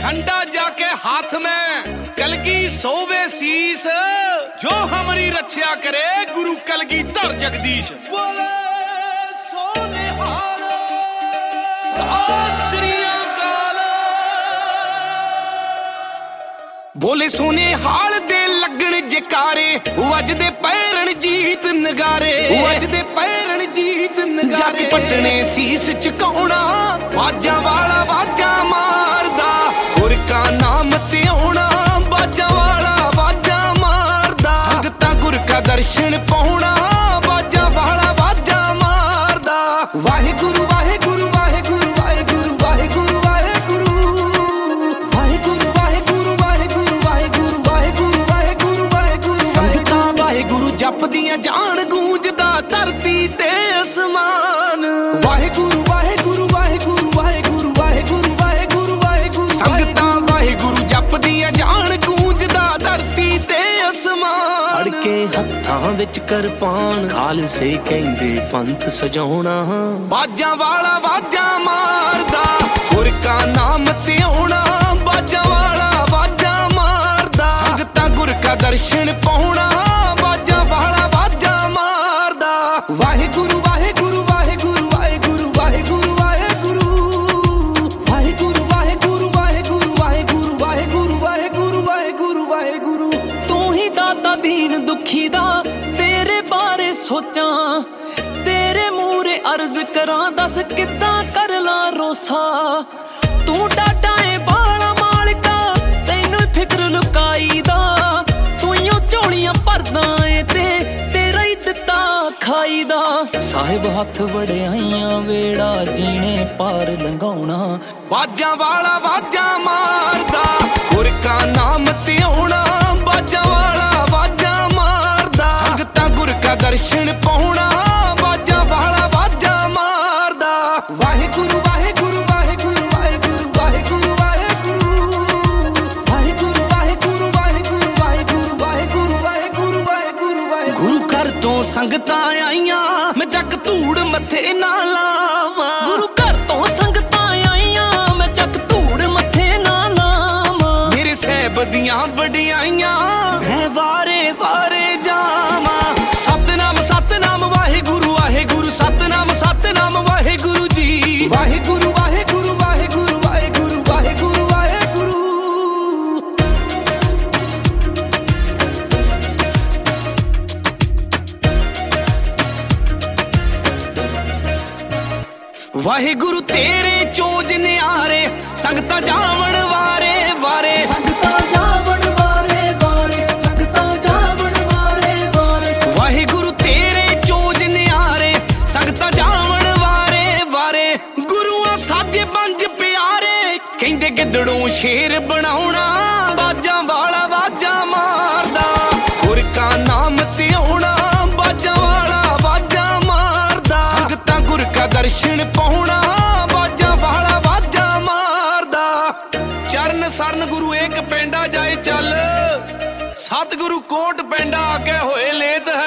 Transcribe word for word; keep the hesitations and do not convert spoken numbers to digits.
झंडा जाके हाथ में कलगी सोवे शीस, जो हमारी रक्षा करे गुरु कलगीधर जगदीश। बोले सोने हाल सत श्री अकाल, बोले सोने हाल दे लगण जकारे, वजदे पैरण जीत नगारे, वजदे पैरण जीत नगारे। जाके पटने सीस झुकाउणा, बाजा वाला बाजा मारदा, गुर का नाम ते आउणा, बाजा वाला बाजा मारदा। संगतां गुर का दर्शन पाउणा, बाजा वाला बाजा मारदा। वाहिगुरु वाहिगुरु वाहिगुरु वाहिगुरु वाहिगुरु वाहिगुरु वाहिगुरु वाहिगुरु वाहिगुरु वाहिगुरु वाहिगुरु वाहिगुरु वाहिगुरु। संगतां वाहिगुरु जपदियां जान गूंजदा धरती ते आसमान। वाहिगुरु वाहिगुरु वाहिगुरु वाहिगुरु वाहिगुरु वाहिगुरु वाहिगुरु। संगतां वाहिगुरु जपदियां जान गूंजदा धरती ते आसमान। अड़के हत्थां विच करपान, खालसे कहंदे पंथ सजाउणा, बाजा वाला बाजा मारदा, गुर का नाम ते आउणा, बाजा वाला बाजा मारदा। संगतां गुर का दर्शन पाउणा, बाजा वाला बाजा मारदा। वाहिगुरु वाहिगुरु वाहिगुरु वाहिगुरु वाहिगुरु वाहिगुरु वाहिगुरु वाहिगुरु वाहिगुरु वाहिगुरु वाहिगुरु वाहिगुरु वाहिगुरु वाहिगुरु। तू ही दाता दीन दुखी दा, तेरे बारे सोचां, तेरे मूरे अर्ज करां, दस किद्दां कर ला रोसा। तू डाटा ए बाला मालिका, तैनू फिक्र लुकाई दा, तू ही झोलियां भरदा ए ते तेरा ही दित्ता खाई दा। साहिब हथ वड़ियाइयां वेड़ा जीने पार लंघाउणा, बाजा वाला बाजा मारदा, गुर का नाम ते आउणा, बाजा वाला बाजा मारदा। संगतां गुर का दर्शन पाउणा, बाजा वाला बाजा मारदा। वाहिगुरु वाहिगुरु वाहिगुरु वाहिगुरु वाहिगुरु वाहिगुरु वाहिगुरु वाहिगुरु वाहिगुरु वाहिगुरु वाहिगुरु वाहिगुरु वाहिगुरु वाहिगुरु। गुरु घर तो संगतां आईयां, मैं जग धूड़ मथे ना लावां। गुरु घर तो संगतां आईयां, मैं जग धूड़ मथे ना लावां। मेरे साहिब दियां वडियाइयां, मैं वारे वारे जावां। सतनाम सतनाम वाहिगुरु वाहिगुरु, सतनाम सतनाम वाहिगुरु जी। वाहिगुरु वाहिगुरु वाहिगुरु वाहिगुरु वाहिगुरु वाहिगुरु। वाहिगुरु तेरे चोज न्यारे, संगतां जावण वारे वारे, संगतां जावण वारे वारे, संगतां जावण वारे वारे। वाहिगुरु तेरे चोज न्यारे, संगतां जावण वारे वारे। गुरुआं साजे पंज प्यारे, कहंदे गिद्दड़ों शेर बनाउणा, बाजा वाला बाजा मारदा, गुर का नाम ते आउणा, बाजा वाला बाजा मारदा। संगतां गुर का दर्शन पाउणा, बाजा वाला बाजा मारदा। चरण सरन गुरु एक पेंडा जाए चल, सतगुरु कोट पेंडा आगे होए लेत है।